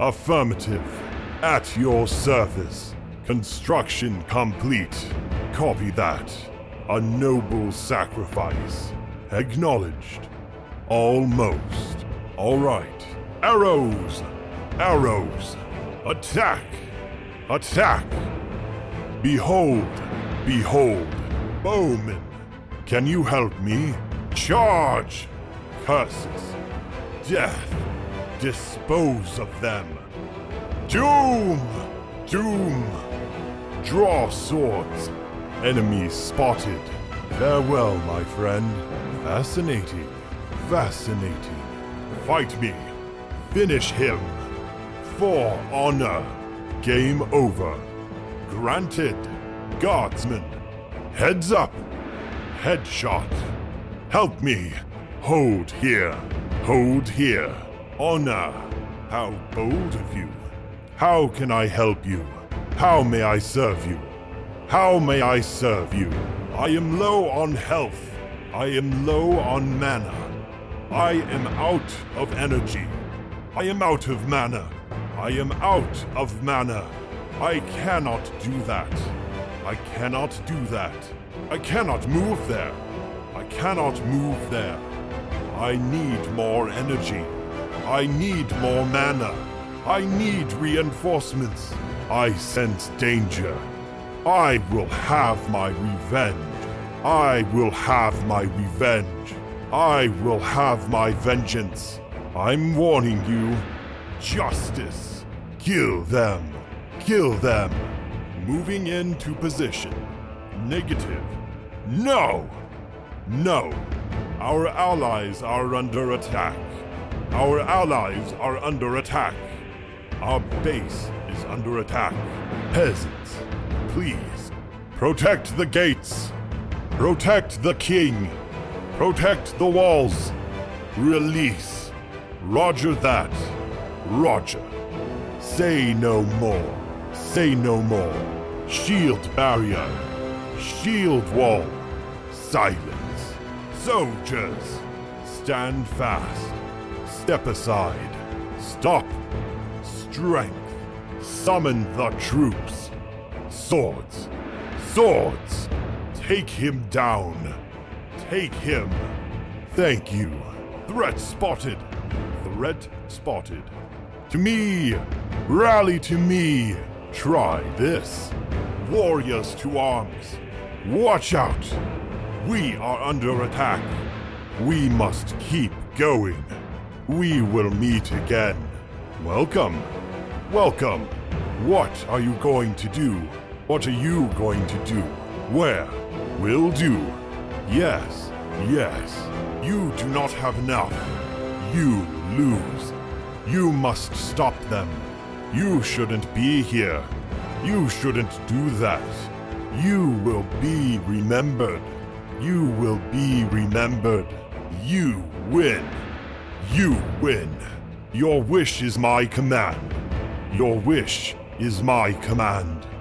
Affirmative. At your service. Construction complete. Copy that. A noble sacrifice. Acknowledged. Almost. All right. Arrows! Arrows! Attack! Attack! Behold! Behold! Bowman! Can you help me? Charge! Curses! Death! Dispose of them! Doom! Doom! Draw swords! Enemy spotted! Farewell, my friend. Fascinating. Fascinating. Fight me. Finish him. For honor. Game over. Granted. Guardsman. Heads up. Headshot. Help me. Hold here. Hold here. Honor. How bold of you. How can I help you? How may I serve you? How may I serve you? I am low on health. I am low on mana. I am out of energy. I am out of mana. I am out of mana. I cannot do that. I cannot do that. I cannot move there. I cannot move there. I need more energy. I need more mana. I need reinforcements. I sense danger. I will have my revenge. I will have my revenge. I will have my vengeance. I'm warning you. Justice. Kill them. Kill them. Moving into position. Negative. No! No! Our allies are under attack. Our allies are under attack. Our base is under attack. Peasants, please, protect the gates. Protect the king. Protect the walls. Release. Roger that. Roger. Say no more. Say no more. Shield barrier. Shield wall. Silence. Soldiers, stand fast. Step aside. Stop. Strength. Summon the troops. Swords. Swords. Take him down. Take him. Thank you. Threat spotted. Threat spotted. To me. Rally to me. Try this. Warriors to arms. Watch out. We are under attack. We must keep going. We will meet again. Welcome. Welcome. What are you going to do? What are you going to do? Where? Will do. Yes. Yes. You do not have enough. You lose. You must stop them. You shouldn't be here. You shouldn't do that. You will be remembered. You will be remembered. You win. You win. Your wish is my command. Your wish is my command.